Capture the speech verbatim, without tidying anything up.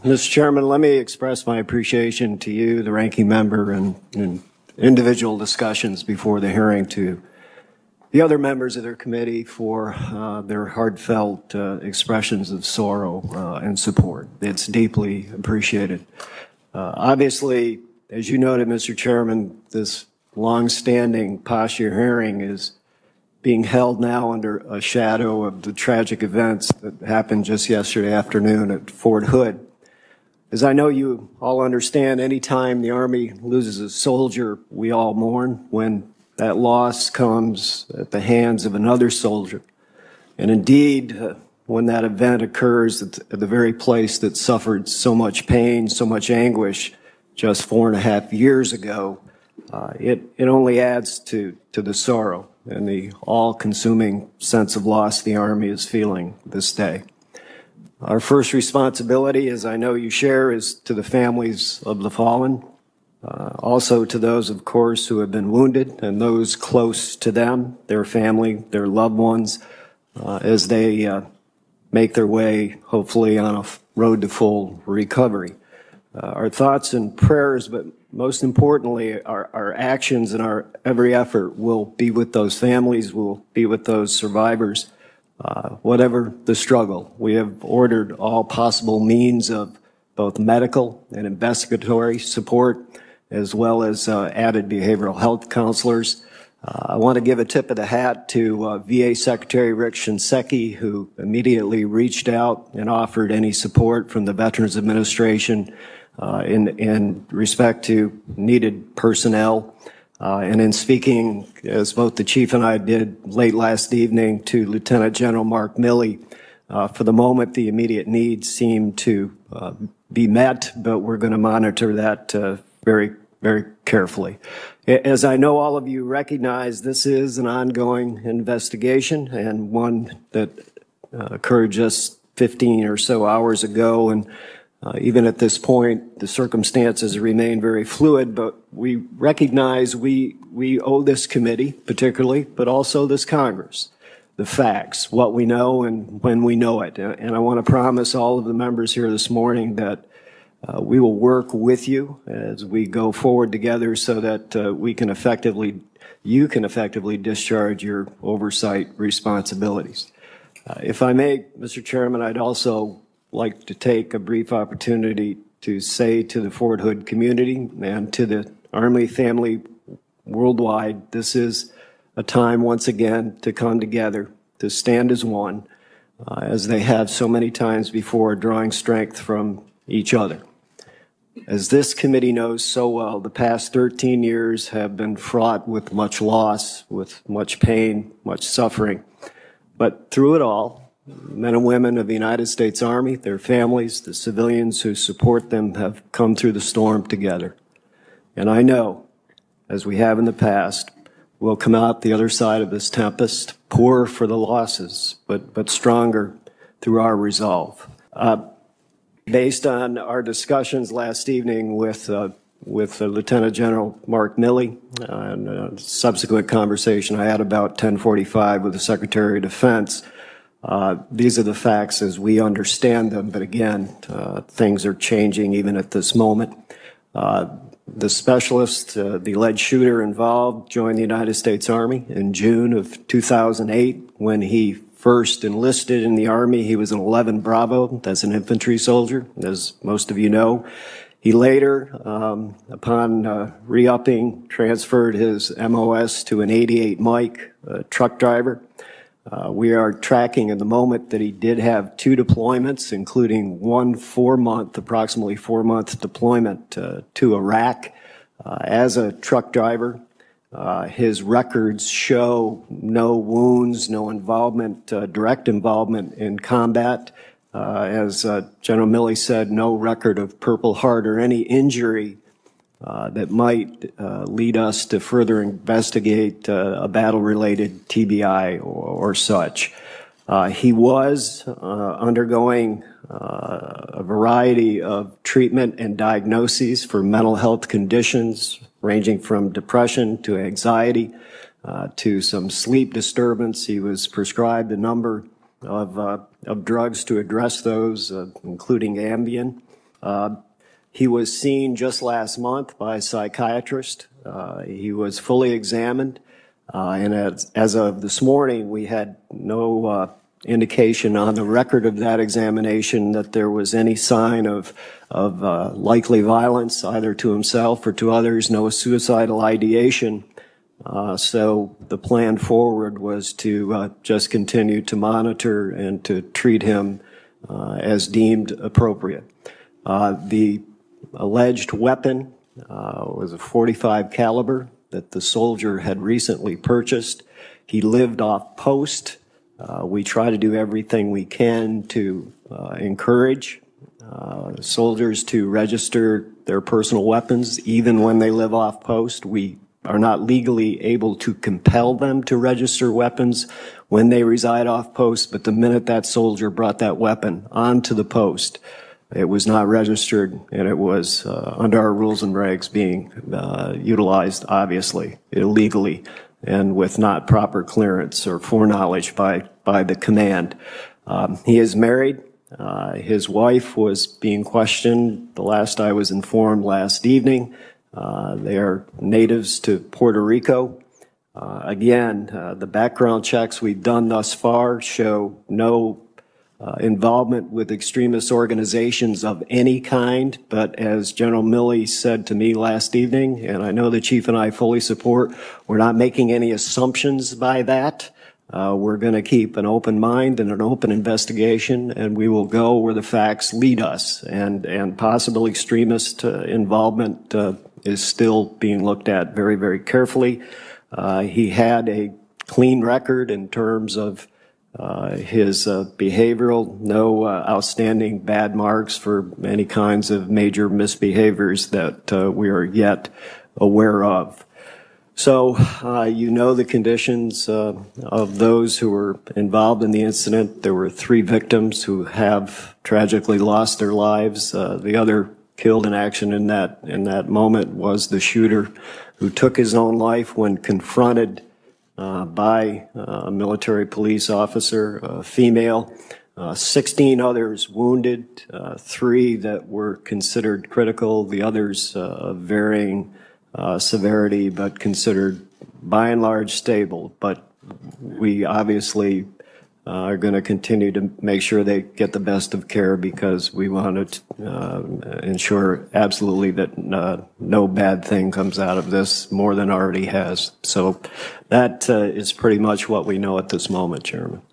Mister Chairman, let me express my appreciation to you, the ranking member, and, and individual discussions before the hearing to the other members of their committee for uh, their heartfelt uh, expressions of sorrow uh, and support. It's deeply appreciated. Uh, obviously, as you noted, Mister Chairman, this long-standing posture hearing is being held now under a shadow of the tragic events that happened just yesterday afternoon at Fort Hood. As I know you all understand, anytime the Army loses a soldier, we all mourn. When that loss comes at the hands of another soldier, and indeed, uh, when that event occurs at the very place that suffered so much pain, so much anguish just four and a half years ago, uh, it, it only adds to, to the sorrow and the all-consuming sense of loss the Army is feeling this day. Our first responsibility, as I know you share, is to the families of the fallen, uh, also to those, of course, who have been wounded and those close to them, their family, their loved ones, uh, as they uh, make their way, hopefully, on a road to full recovery. Uh, our thoughts and prayers, but most importantly, our, our actions and our every effort will be with those families, will be with those survivors. Uh, whatever the struggle, we have ordered all possible means of both medical and investigatory support, as well as uh, added behavioral health counselors. Uh, I want to give a tip of the hat to uh, V A Secretary Rick Shinseki, who immediately reached out and offered any support from the Veterans Administration uh, in, in respect to needed personnel. Uh, and in speaking, as both the Chief and I did late last evening, to Lieutenant General Mark Milley, uh, for the moment the immediate needs seem to uh, be met, but we're going to monitor that uh, very, very carefully. As I know all of you recognize, this is an ongoing investigation and one that uh, occurred just fifteen or so hours ago, and Uh, even at this point, the circumstances remain very fluid, but we recognize we, we owe this committee particularly, but also this Congress, the facts, what we know and when we know it. And I want to promise all of the members here this morning that uh, we will work with you as we go forward together so that uh, we can effectively, you can effectively discharge your oversight responsibilities. Uh, if I may, Mister Chairman, I'd also like to take a brief opportunity to say to the Fort Hood community and to the Army family worldwide, this is a time once again to come together, to stand as one, uh, as they have so many times before, drawing strength from each other. As this committee knows so well, the past thirteen years have been fraught with much loss, with much pain, much suffering. But through it all, men and women of the United States Army, their families, the civilians who support them have come through the storm together. And I know, as we have in the past, we'll come out the other side of this tempest, poorer for the losses, but, but stronger through our resolve. Uh, based on our discussions last evening with, uh, with uh, Lieutenant General Mark Milley uh, and a subsequent conversation I had about ten forty-five with the Secretary of Defense, Uh, these are the facts as we understand them, but again, uh, things are changing even at this moment. Uh, the specialist, uh, the alleged shooter involved, joined the United States Army in June of two thousand eight. When he first enlisted in the Army, he was an eleven Bravo, that's an infantry soldier, as most of you know. He later, um, upon uh, re-upping, transferred his M O S to an eighty-eight Mike uh, truck driver. Uh, we are tracking in the moment that he did have two deployments, including one four-month, approximately four-month deployment uh, to Iraq uh, as a truck driver. Uh, his records show no wounds, no involvement, uh, direct involvement in combat. Uh, as uh, General Milley said, no record of Purple Heart or any injury Uh, that might uh, lead us to further investigate uh, a battle-related T B I or, or such. Uh, he was uh, undergoing uh, a variety of treatment and diagnoses for mental health conditions ranging from depression to anxiety uh, to some sleep disturbance. He was prescribed a number of, uh, of drugs to address those, uh, including Ambien. Uh, he was seen just last month by a psychiatrist. Uh, he was fully examined, uh, and as, as of this morning, we had no uh, indication on the record of that examination that there was any sign of, of uh, likely violence, either to himself or to others, no suicidal ideation. Uh, so the plan forward was to uh, just continue to monitor and to treat him uh, as deemed appropriate. Uh, the alleged weapon uh, was a forty-five caliber that the soldier had recently purchased. He lived off post. Uh, we try to do everything we can to uh, encourage uh, soldiers to register their personal weapons, even when they live off post. We are not legally able to compel them to register weapons when they reside off post, but the minute that soldier brought that weapon onto the post, it was not registered, and it was uh, under our rules and regs being uh, utilized, obviously, illegally, and with not proper clearance or foreknowledge by, by the command. Um, he is married. Uh, his wife was being questioned, the last I was informed, last evening. Uh, they are natives to Puerto Rico. Uh, again, uh, the background checks we've done thus far show no uh, involvement with extremist organizations of any kind, but as General Milley said to me last evening, and I know the Chief and I fully support, we're not making any assumptions by that. Uh, we're going to keep an open mind and an open investigation, and we will go where the facts lead us. And, and possible extremist uh, involvement uh, is still being looked at very, very carefully. Uh, he had a clean record in terms of uh, his uh, behavioral, no uh, outstanding bad marks for any kinds of major misbehaviors that uh, we are yet aware of. So uh, you know the conditions uh, of those who were involved in the incident. There were three victims who have tragically lost their lives. Uh, the other killed in action in that in that moment was the shooter, who took his own life when confronted uh, by a military police officer, a female. Uh, sixteen others wounded, uh, three that were considered critical, the others uh, varying Uh, severity, but considered by and large stable. But we obviously uh, are going to continue to make sure they get the best of care, because we want to uh, ensure absolutely that uh, no bad thing comes out of this, more than already has. So that uh, is pretty much what we know at this moment, Chairman.